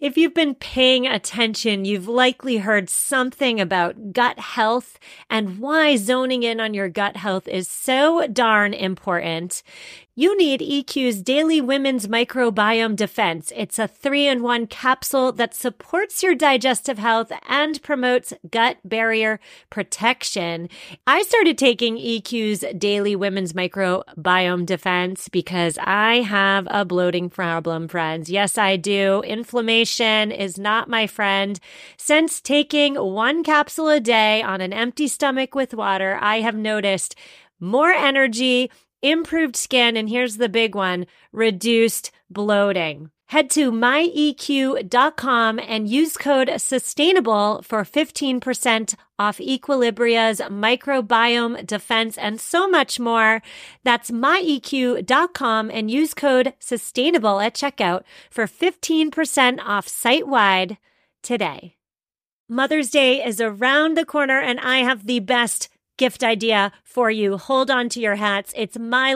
If you've been paying attention, you've likely heard something about gut health and why zoning in on your gut health is so darn important. You need EQ's Daily Women's Microbiome Defense. It's a 3-in-1 capsule that supports your digestive health and promotes gut barrier protection. I started taking EQ's Daily Women's Microbiome Defense because I have a bloating problem, friends. Yes, I do. Inflammation is not my friend. Since taking 1 capsule a day on an empty stomach with water, I have noticed more energy, improved skin, and here's the big one, reduced bloating. Head to myeq.com and use code SUSTAINABLE for 15% off Equilibria's microbiome defense and so much more. That's myeq.com and use code SUSTAINABLE at checkout for 15% off site-wide today. Mother's Day is around the corner and I have the best gift idea for you. Hold on to your hats. It's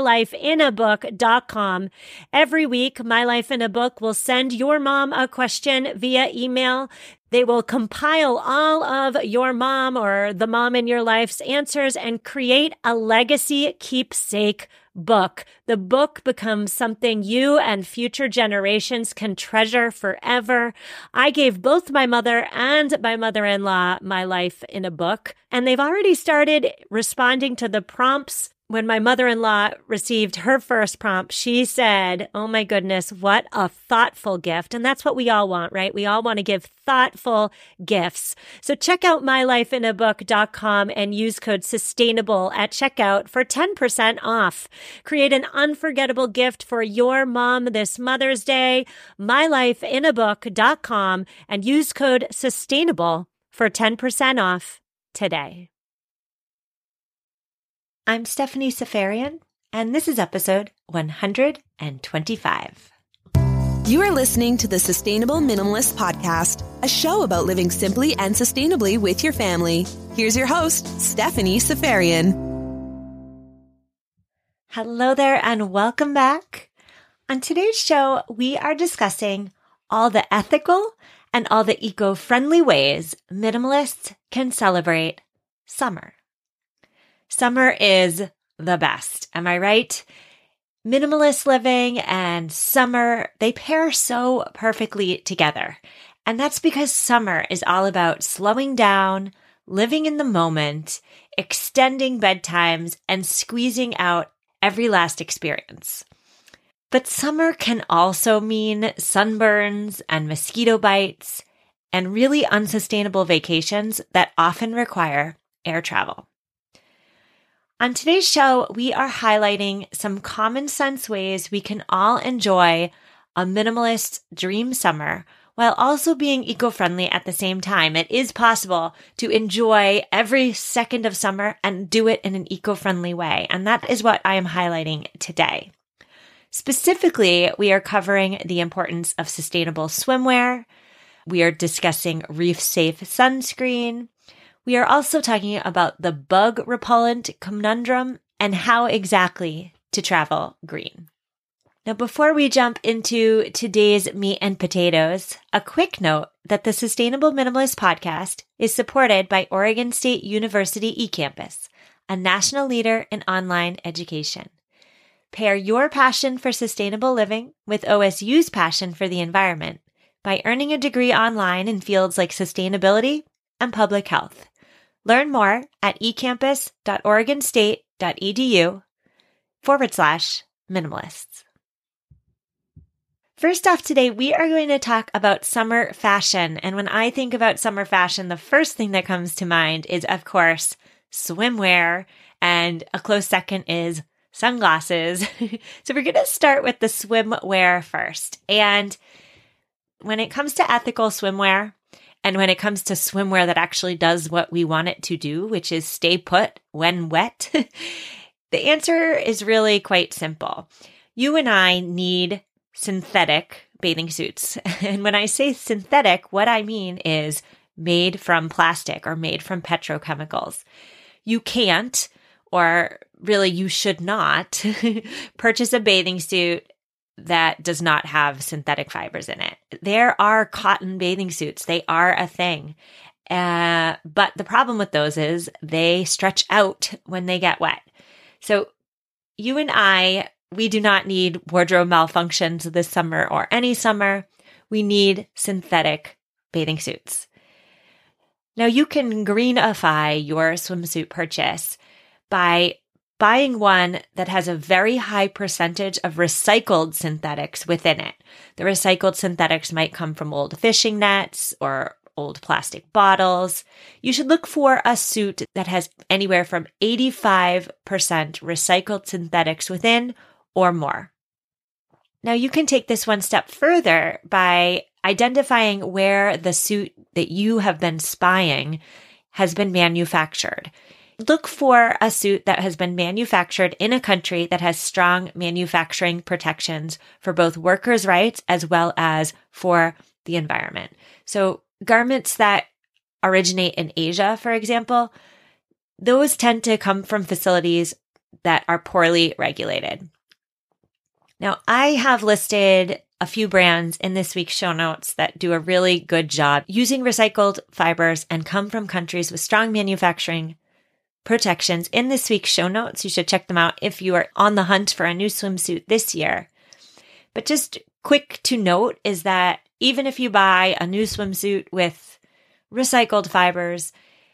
mylifeinabook.com. Every week, My Life in a Book will send your mom a question via email. They will compile all of your mom or the mom in your life's answers and create a legacy keepsake book. The book becomes something you and future generations can treasure forever. I gave both my mother and my mother-in-law My Life in a Book, and they've already started responding to the prompts. When my mother-in-law received her first prompt, she said, "Oh my goodness, what a thoughtful gift." And that's what we all want, right? We all want to give thoughtful gifts. So check out mylifeinabook.com and use code SUSTAINABLE at checkout for 10% off. Create an unforgettable gift for your mom this Mother's Day. mylifeinabook.com and use code SUSTAINABLE for 10% off today. I'm Stephanie Seferian, and this is episode 125. You are listening to the Sustainable Minimalist Podcast, a show about living simply and sustainably with your family. Here's your host, Stephanie Seferian. Hello there, and welcome back. On today's show, we are discussing all the ethical and all the eco-friendly ways minimalists can celebrate summer. Summer is the best. Am I right? Minimalist living and summer, they pair so perfectly together. And that's because summer is all about slowing down, living in the moment, extending bedtimes, and squeezing out every last experience. But summer can also mean sunburns and mosquito bites and really unsustainable vacations that often require air travel. On today's show, we are highlighting some common sense ways we can all enjoy a minimalist dream summer while also being eco-friendly at the same time. It is possible to enjoy every second of summer and do it in an eco-friendly way, and that is what I am highlighting today. Specifically, we are covering the importance of sustainable swimwear. We are discussing reef-safe sunscreen. We are also talking about the bug repellent conundrum and how exactly to travel green. Now, before we jump into today's meat and potatoes, a quick note that the Sustainable Minimalist Podcast is supported by Oregon State University eCampus, a national leader in online education. Pair your passion for sustainable living with OSU's passion for the environment by earning a degree online in fields like sustainability and public health. Learn more at ecampus.oregonstate.edu/minimalists. First off today, we are going to talk about summer fashion. And when I think about summer fashion, the first thing that comes to mind is, of course, swimwear. And a close second is sunglasses. So we're going to start with the swimwear first. And when it comes to ethical swimwear, and when it comes to swimwear that actually does what we want it to do, which is stay put when wet, the answer is really quite simple. You and I need synthetic bathing suits. And when I say synthetic, what I mean is made from plastic or made from petrochemicals. You can't, or really you should not, purchase a bathing suit that does not have synthetic fibers in it. There are cotton bathing suits. They are a thing. But the problem with those is they stretch out when they get wet. So you and I, we do not need wardrobe malfunctions this summer or any summer. We need synthetic bathing suits. Now you can greenify your swimsuit purchase by buying one that has a very high percentage of recycled synthetics within it. The recycled synthetics might come from old fishing nets or old plastic bottles. You should look for a suit that has anywhere from 85% recycled synthetics within or more. Now you can take this one step further by identifying where the suit that you have been spying has been manufactured. Look for a suit that has been manufactured in a country that has strong manufacturing protections for both workers' rights as well as for the environment. So garments that originate in Asia, for example, those tend to come from facilities that are poorly regulated. Now, I have listed a few brands in this week's show notes that do a really good job using recycled fibers and come from countries with strong manufacturing protections in this week's show notes. You should check them out if you are on the hunt for a new swimsuit this year. But just quick to note is that even if you buy a new swimsuit with recycled fibers,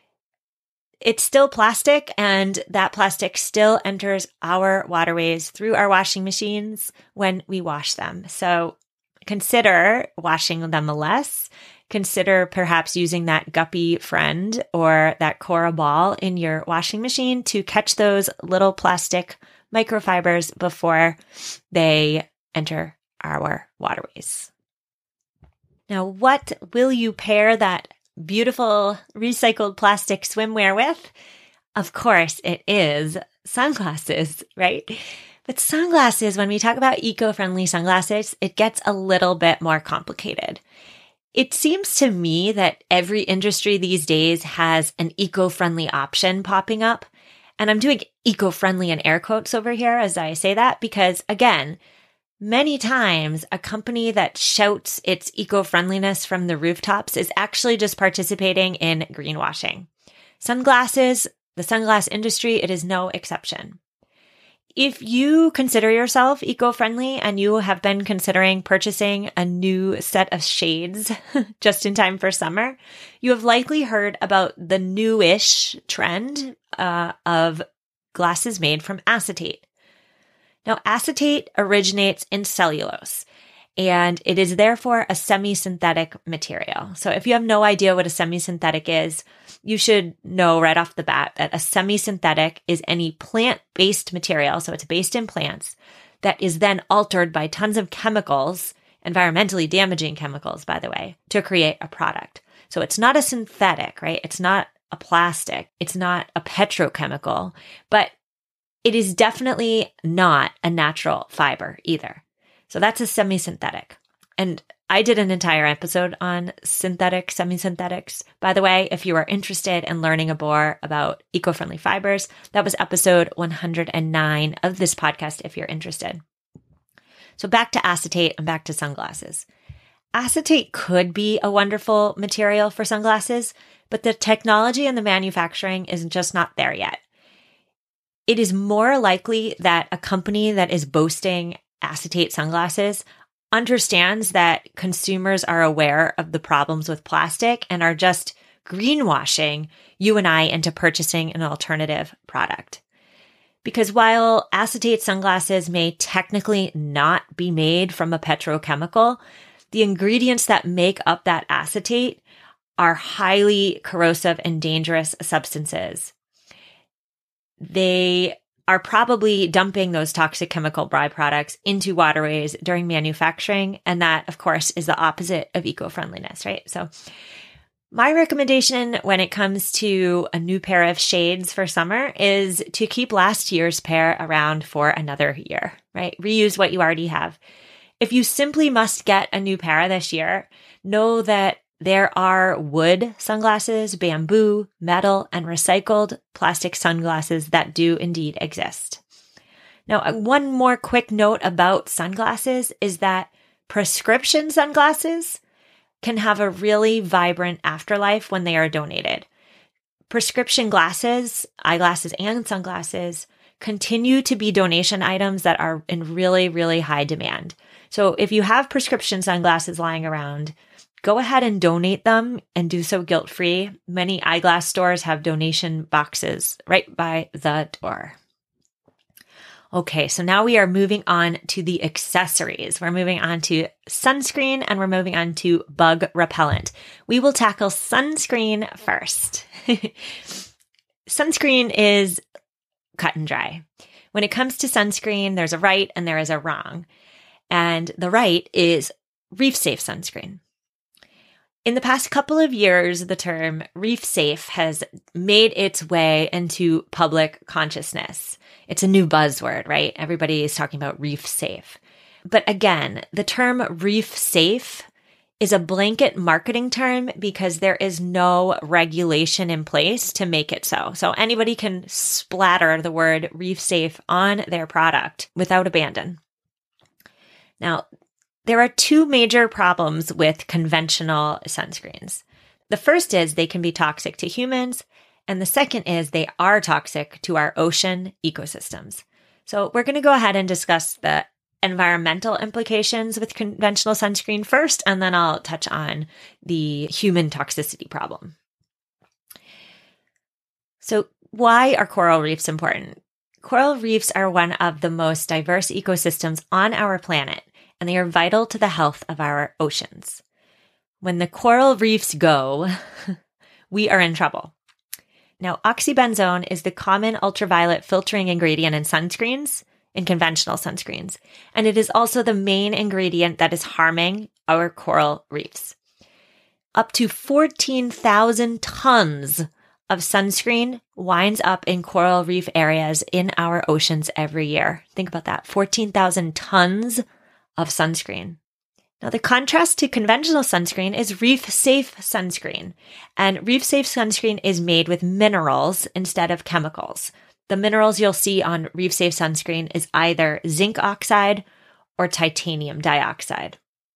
it's still plastic, and that plastic still enters our waterways through our washing machines when we wash them. So consider washing them less. Consider perhaps using that guppy friend or that Cora ball in your washing machine to catch those little plastic microfibers before they enter our waterways. Now, what will you pair that beautiful recycled plastic swimwear with? Of course, it is sunglasses, right? But sunglasses, when we talk about eco-friendly sunglasses, it gets a little bit more complicated. It seems to me that every industry these days has an eco-friendly option popping up. And I'm doing eco-friendly in air quotes over here as I say that because, again, many times a company that shouts its eco-friendliness from the rooftops is actually just participating in greenwashing. Sunglasses, the sunglass industry, it is no exception. If you consider yourself eco-friendly and you have been considering purchasing a new set of shades just in time for summer, you have likely heard about the newish trend of glasses made from acetate. Now, acetate originates in cellulose, and it is therefore a semi-synthetic material. So if you have no idea what a semi-synthetic is, you should know right off the bat that a semi-synthetic is any plant-based material, so it's based in plants, that is then altered by tons of chemicals, environmentally damaging chemicals, by the way, to create a product. So it's not a synthetic, right? It's not a plastic. It's not a petrochemical, but it is definitely not a natural fiber either. So that's a semi-synthetic. And I did an entire episode on synthetic, semi-synthetics. By the way, if you are interested in learning more about eco-friendly fibers, that was episode 109 of this podcast if you're interested. So back to acetate and back to sunglasses. Acetate could be a wonderful material for sunglasses, but the technology and the manufacturing is just not there yet. It is more likely that a company that is boasting acetate sunglasses understands that consumers are aware of the problems with plastic and are just greenwashing you and I into purchasing an alternative product. Because while acetate sunglasses may technically not be made from a petrochemical, the ingredients that make up that acetate are highly corrosive and dangerous substances. They are probably dumping those toxic chemical byproducts into waterways during manufacturing. And that, of course, is the opposite of eco-friendliness, right? So my recommendation when it comes to a new pair of shades for summer is to keep last year's pair around for another year, right? Reuse what you already have. If you simply must get a new pair this year, know that there are wood sunglasses, bamboo, metal, and recycled plastic sunglasses that do indeed exist. Now, one more quick note about sunglasses is that prescription sunglasses can have a really vibrant afterlife when they are donated. Prescription glasses, eyeglasses and sunglasses, continue to be donation items that are in really, really high demand. So if you have prescription sunglasses lying around, go ahead and donate them and do so guilt-free. Many eyeglass stores have donation boxes right by the door. Okay, so now we are moving on to the accessories. We're moving on to sunscreen and we're moving on to bug repellent. We will tackle sunscreen first. Sunscreen is cut and dry. When it comes to sunscreen, there's a right and there is a wrong. And the right is reef safe sunscreen. In the past couple of years, the term reef safe has made its way into public consciousness. It's a new buzzword, right? Everybody is talking about reef safe. But again, the term reef safe is a blanket marketing term because there is no regulation in place to make it so. So anybody can splatter the word reef safe on their product without abandon. Now, there are two major problems with conventional sunscreens. The first is they can be toxic to humans, and the second is they are toxic to our ocean ecosystems. So we're going to go ahead and discuss the environmental implications with conventional sunscreen first, and then I'll touch on the human toxicity problem. So why are coral reefs important? Coral reefs are one of the most diverse ecosystems on our planet, and they are vital to the health of our oceans. When the coral reefs go, we are in trouble. Now, oxybenzone is the common ultraviolet filtering ingredient in sunscreens, in conventional sunscreens, and it is also the main ingredient that is harming our coral reefs. Up to 14,000 tons of sunscreen winds up in coral reef areas in our oceans every year. Think about that, 14,000 tons of sunscreen. Now, the contrast to conventional sunscreen is reef-safe sunscreen. And reef-safe sunscreen is made with minerals instead of chemicals. The minerals you'll see on reef-safe sunscreen is either zinc oxide or titanium dioxide.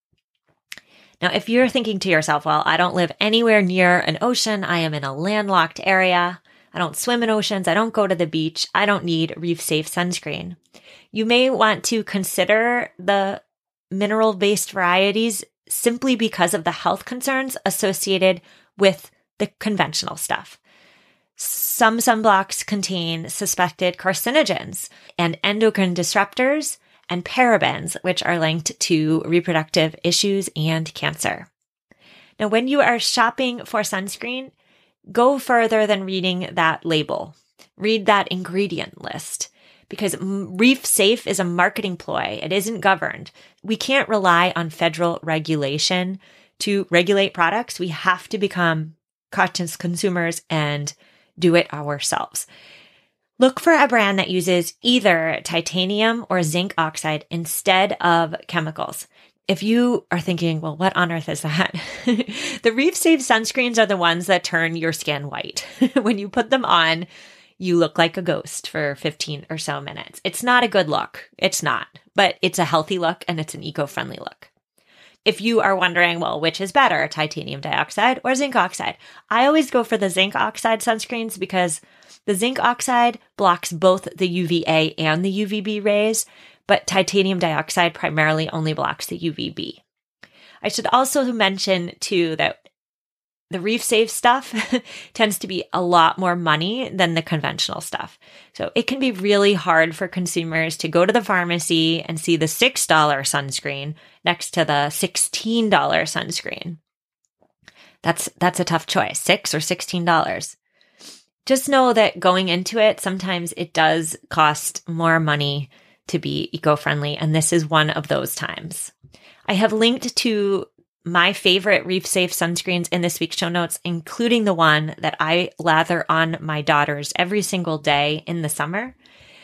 Now, if you're thinking to yourself, well, I don't live anywhere near an ocean, I am in a landlocked area, I don't swim in oceans, I don't go to the beach, I don't need reef-safe sunscreen. You may want to consider the mineral-based varieties simply because of the health concerns associated with the conventional stuff. Some sunblocks contain suspected carcinogens and endocrine disruptors and parabens, which are linked to reproductive issues and cancer. Now, when you are shopping for sunscreen, go further than reading that label. Read that ingredient list. Because reef safe is a marketing ploy. It isn't governed. We can't rely on federal regulation to regulate products. We have to become conscious consumers and do it ourselves. Look for a brand that uses either titanium or zinc oxide instead of chemicals. If you are thinking, well, what on earth is that? The reef safe sunscreens are the ones that turn your skin white. When you put them on, you look like a ghost for 15 or so minutes. It's not a good look. It's not, but it's a healthy look and it's an eco-friendly look. If you are wondering, well, which is better, titanium dioxide or zinc oxide? I always go for the zinc oxide sunscreens because the zinc oxide blocks both the UVA and the UVB rays, but titanium dioxide primarily only blocks the UVB. I should also mention too that the reef safe stuff tends to be a lot more money than the conventional stuff. So it can be really hard for consumers to go to the pharmacy and see the $6 sunscreen next to the $16 sunscreen. That's a tough choice, $6 or $16. Just know that going into it, sometimes it does cost more money to be eco-friendly, and this is one of those times. I have linked to my favorite reef-safe sunscreens in this week's show notes, including the one that I lather on my daughters every single day in the summer.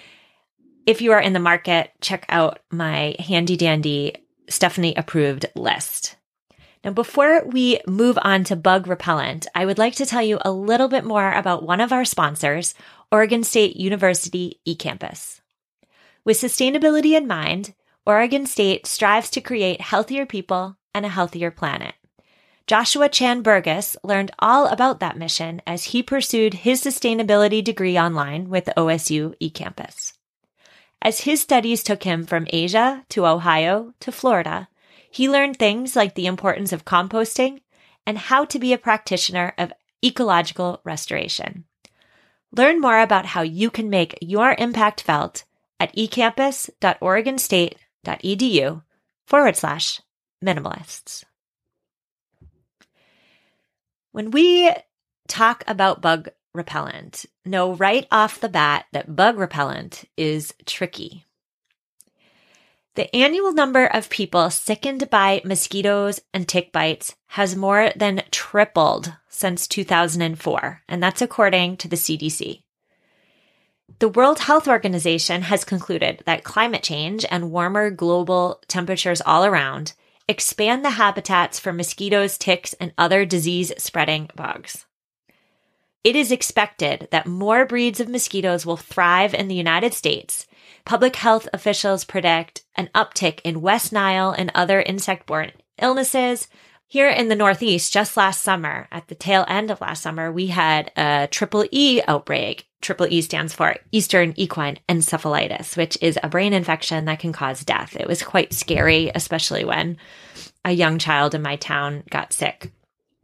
If you are in the market, check out my handy-dandy Stephanie-approved list. Now, before we move on to bug repellent, I would like to tell you a little bit more about one of our sponsors, Oregon State University eCampus. With sustainability in mind, Oregon State strives to create healthier people and a healthier planet. Joshua Chan Burgess learned all about that mission as he pursued his sustainability degree online with OSU eCampus. As his studies took him from Asia to Ohio to Florida, he learned things like the importance of composting and how to be a practitioner of ecological restoration. Learn more about how you can make your impact felt at ecampus.oregonstate.edu/minimalists. When we talk about bug repellent, know right off the bat that bug repellent is tricky. The annual number of people sickened by mosquitoes and tick bites has more than tripled since 2004, and that's according to the CDC. The World Health Organization has concluded that climate change and warmer global temperatures all around expand the habitats for mosquitoes, ticks, and other disease-spreading bugs. It is expected that more breeds of mosquitoes will thrive in the United States. Public health officials predict an uptick in West Nile and other insect-borne illnesses. Here in the Northeast, just last summer, at the tail end of last summer, we had a triple E outbreak. Triple E stands for Eastern Equine Encephalitis, which is a brain infection that can cause death. It was quite scary, especially when a young child in my town got sick.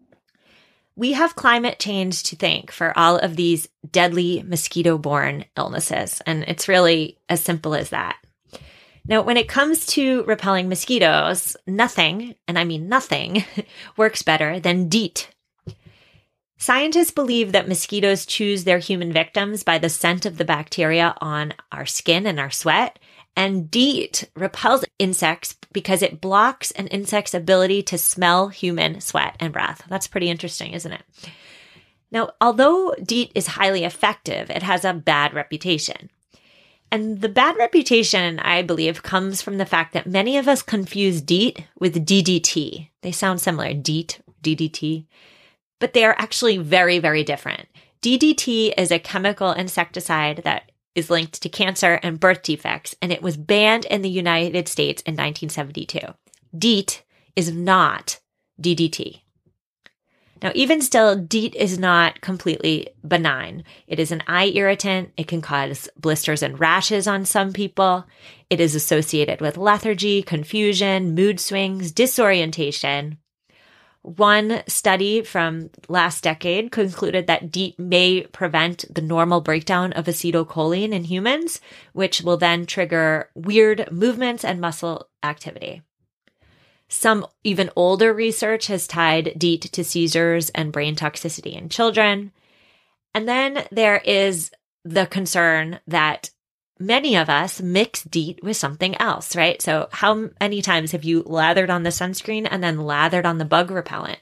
We have climate change to thank for all of these deadly mosquito-borne illnesses, and it's really as simple as that. Now, when it comes to repelling mosquitoes, nothing, and I mean nothing, works better than DEET. Scientists believe that mosquitoes choose their human victims by the scent of the bacteria on our skin and our sweat, and DEET repels insects because it blocks an insect's ability to smell human sweat and breath. That's pretty interesting, isn't it? Now, although DEET is highly effective, it has a bad reputation. And the bad reputation, I believe, comes from the fact that many of us confuse DEET with DDT. They sound similar, DEET, DDT, but they are actually very, very different. DDT is a chemical insecticide that is linked to cancer and birth defects, and it was banned in the United States in 1972. DEET is not DDT. Now, even still, DEET is not completely benign. It is an eye irritant. It can cause blisters and rashes on some people. It is associated with lethargy, confusion, mood swings, disorientation. One study from last decade concluded that DEET may prevent the normal breakdown of acetylcholine in humans, which will then trigger weird movements and muscle activity. Some even older research has tied DEET to seizures and brain toxicity in children. And then there is the concern that many of us mix DEET with something else, right? So how many times have you lathered on the sunscreen and then lathered on the bug repellent?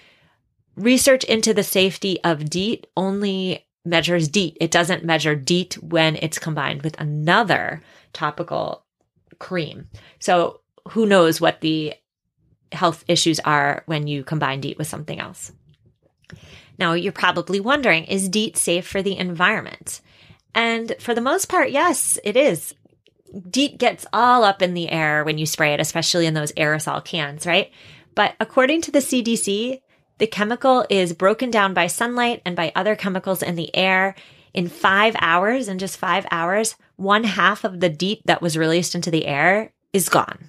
Research into the safety of DEET only measures DEET. It doesn't measure DEET when it's combined with another topical cream. So who knows what the health issues are when you combine DEET with something else. Now, you're probably wondering, is DEET safe for the environment? And for the most part, yes, it is. DEET gets all up in the air when you spray it, especially in those aerosol cans, right? But according to the CDC, the chemical is broken down by sunlight and by other chemicals in the air. In 5 hours, in just 5 hours, 1/2 of the DEET that was released into the air is gone.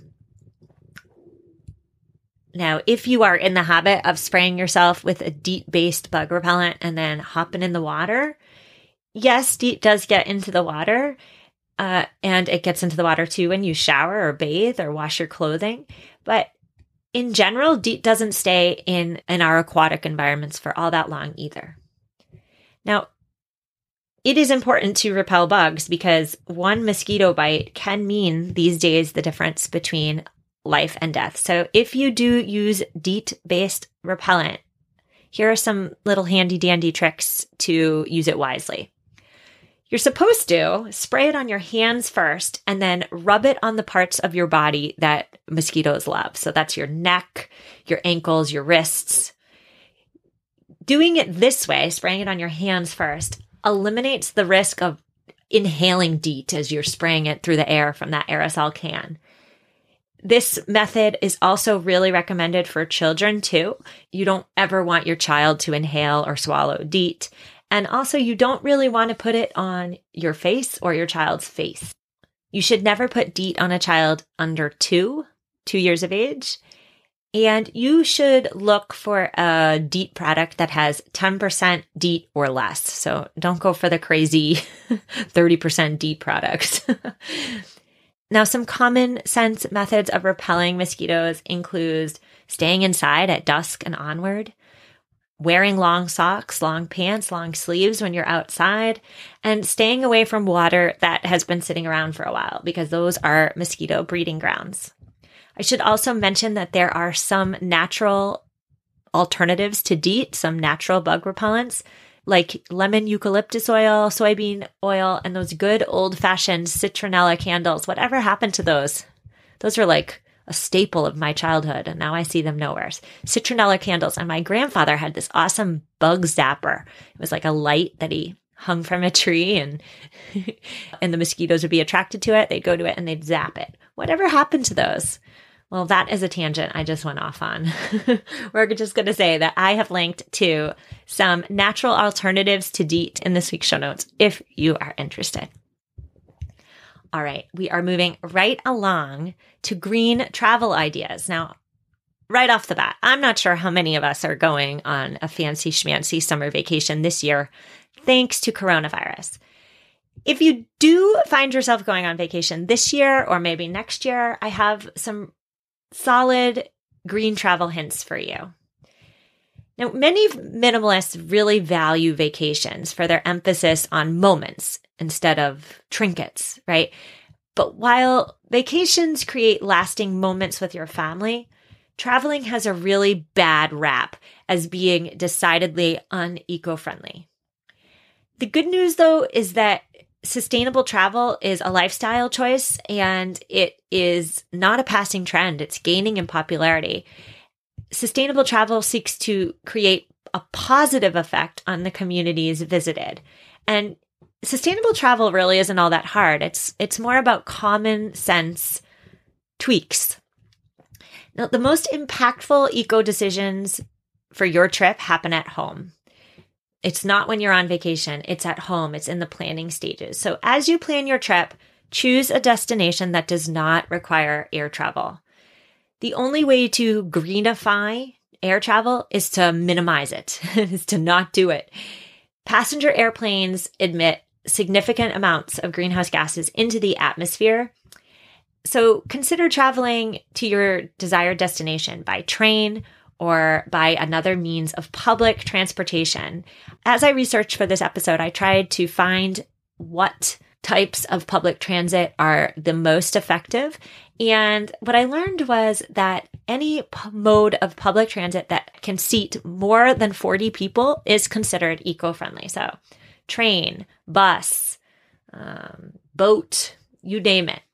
Now, if you are in the habit of spraying yourself with a DEET-based bug repellent and then hopping in the water, yes, DEET does get into the water, and it gets into the water too when you shower or bathe or wash your clothing. But in general, DEET doesn't stay in our aquatic environments for all that long either. Now, it is important to repel bugs because one mosquito bite can mean these days the difference between life and death. So if you do use DEET-based repellent, here are some little handy-dandy tricks to use it wisely. You're supposed to spray it on your hands first and then rub it on the parts of your body that mosquitoes love. So that's your neck, your ankles, your wrists. Doing it this way, spraying it on your hands first, eliminates the risk of inhaling DEET as you're spraying it through the air from that aerosol can. This method is also really recommended for children too. You don't ever want your child to inhale or swallow DEET. And also you don't really want to put it on your face or your child's face. You should never put DEET on a child under 2 years of age. And you should look for a DEET product that has 10% DEET or less. So don't go for the crazy 30% DEET products. Now, some common sense methods of repelling mosquitoes include staying inside at dusk and onward, wearing long socks, long pants, long sleeves when you're outside, and staying away from water that has been sitting around for a while because those are mosquito breeding grounds. I should also mention that there are some natural alternatives to DEET, some natural bug repellents, like lemon eucalyptus oil, soybean oil, and those good old-fashioned citronella candles. Whatever happened to those? Those are like a staple of my childhood, and now I see them nowhere. Citronella candles. And my grandfather had this awesome bug zapper. It was like a light that he hung from a tree, and the mosquitoes would be attracted to it. They'd go to it, and they'd zap it. Whatever happened to those? Well, that is a tangent I just went off on. We're just going to say that I have linked to some natural alternatives to DEET in this week's show notes if you are interested. All right, we are moving right along to green travel ideas. Now, right off the bat, I'm not sure how many of us are going on a fancy schmancy summer vacation this year, thanks to coronavirus. If you do find yourself going on vacation this year or maybe next year, I have some solid green travel hints for you. Now, many minimalists really value vacations for their emphasis on moments instead of trinkets, right? But while vacations create lasting moments with your family, traveling has a really bad rap as being decidedly uneco-friendly. The good news, though, is that sustainable travel is a lifestyle choice, and it is not a passing trend. It's gaining in popularity. Sustainable travel seeks to create a positive effect on the communities visited. And sustainable travel really isn't all that hard. It's more about common sense tweaks. Now, the most impactful eco decisions for your trip happen at home. It's not when you're on vacation. It's at home. It's in the planning stages. So as you plan your trip, choose a destination that does not require air travel. The only way to greenify air travel is to minimize it, is to not do it. Passenger airplanes emit significant amounts of greenhouse gases into the atmosphere. So consider traveling to your desired destination by train or by another means of public transportation. As I researched for this episode, I tried to find what types of public transit are the most effective. And what I learned was that any mode of public transit that can seat more than 40 people is considered eco-friendly. So train, bus, boat, you name it.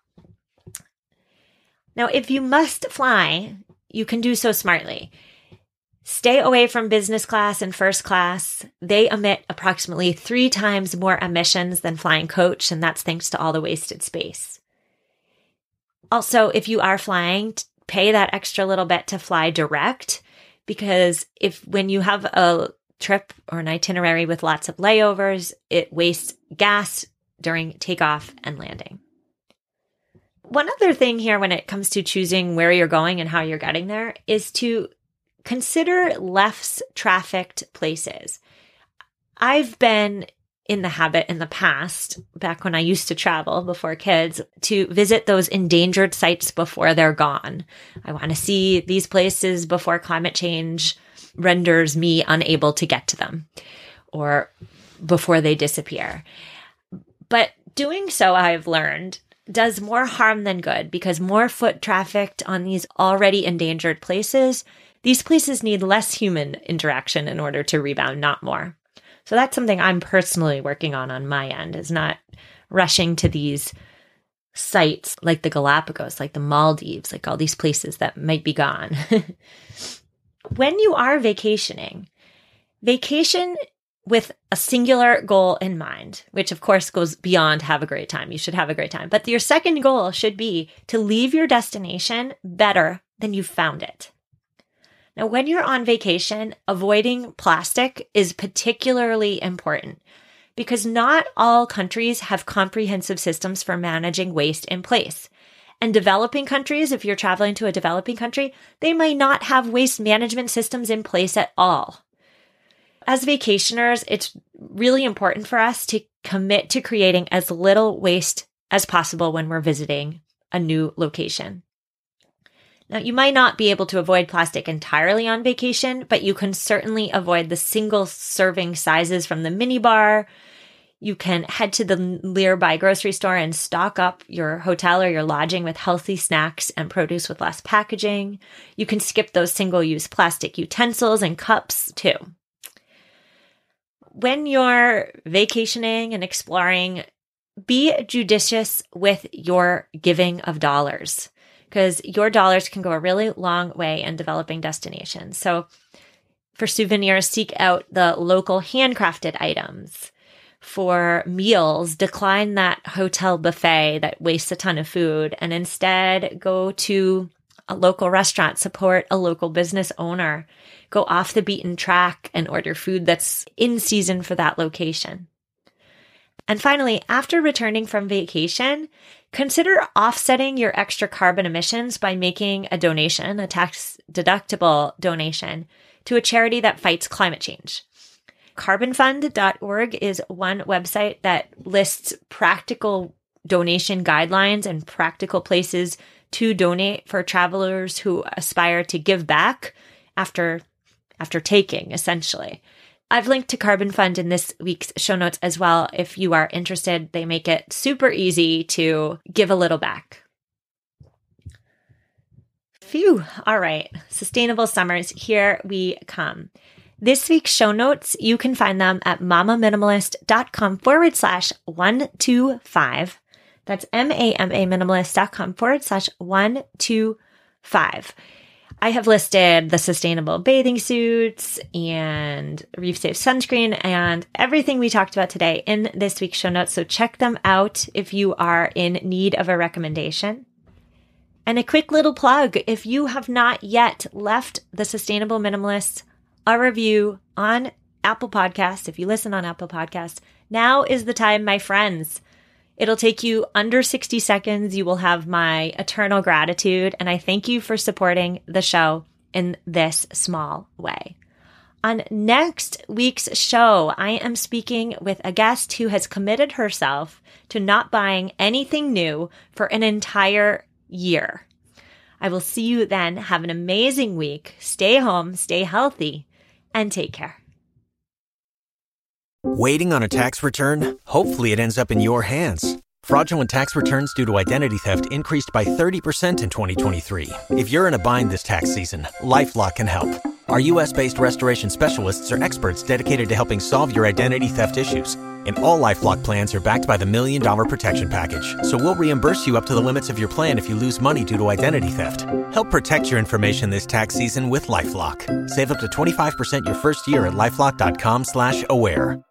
Now, if you must fly, you can do so smartly. Stay away from business class and first class. They emit approximately 3 times more emissions than flying coach, and that's thanks to all the wasted space. Also, if you are flying, pay that extra little bit to fly direct, because when you have a trip or an itinerary with lots of layovers, it wastes gas during takeoff and landing. One other thing here when it comes to choosing where you're going and how you're getting there is to consider less trafficked places. I've been in the habit in the past, back when I used to travel before kids, to visit those endangered sites before they're gone. I want to see these places before climate change renders me unable to get to them or before they disappear. But doing so, I've learned, does more harm than good, because more foot trafficked on these already endangered places, these places need less human interaction in order to rebound, not more. So that's something I'm personally working on my end, is not rushing to these sites like the Galapagos, like the Maldives, like all these places that might be gone. When you are vacationing, vacation with a singular goal in mind, which of course goes beyond have a great time. You should have a great time. But your second goal should be to leave your destination better than you found it. Now, when you're on vacation, avoiding plastic is particularly important because not all countries have comprehensive systems for managing waste in place. And developing countries, if you're traveling to a developing country, they might not have waste management systems in place at all. As vacationers, it's really important for us to commit to creating as little waste as possible when we're visiting a new location. Now, you might not be able to avoid plastic entirely on vacation, but you can certainly avoid the single serving sizes from the minibar. You can head to the nearby grocery store and stock up your hotel or your lodging with healthy snacks and produce with less packaging. You can skip those single-use plastic utensils and cups too. When you're vacationing and exploring, be judicious with your giving of dollars because your dollars can go a really long way in developing destinations. So for souvenirs, seek out the local handcrafted items. For meals, decline that hotel buffet that wastes a ton of food and instead go to a local restaurant, support a local business owner, go off the beaten track and order food that's in season for that location. And finally, after returning from vacation, consider offsetting your extra carbon emissions by making a donation, a tax-deductible donation, to a charity that fights climate change. Carbonfund.org is one website that lists practical donation guidelines and practical places to donate for travelers who aspire to give back after taking, essentially. I've linked to Carbon Fund in this week's show notes as well. If you are interested, they make it super easy to give a little back. Phew. All right. Sustainable summers. Here we come. This week's show notes, you can find them at mamaminimalist.com/125. That's mamaminimalist.com/125. I have listed the sustainable bathing suits and Reef Safe sunscreen and everything we talked about today in this week's show notes. So check them out if you are in need of a recommendation. And a quick little plug, if you have not yet left the Sustainable Minimalists a review on Apple Podcasts, if you listen on Apple Podcasts, now is the time, my friends. It'll take you under 60 seconds. You will have my eternal gratitude, and I thank you for supporting the show in this small way. On next week's show, I am speaking with a guest who has committed herself to not buying anything new for an entire year. I will see you then. Have an amazing week. Stay home, stay healthy, and take care. Waiting on a tax return? Hopefully it ends up in your hands. Fraudulent tax returns due to identity theft increased by 30% in 2023. If you're in a bind this tax season, LifeLock can help. Our U.S.-based restoration specialists are experts dedicated to helping solve your identity theft issues. And all LifeLock plans are backed by the $1 Million Protection Package. So we'll reimburse you up to the limits of your plan if you lose money due to identity theft. Help protect your information this tax season with LifeLock. Save up to 25% your first year at LifeLock.com/aware.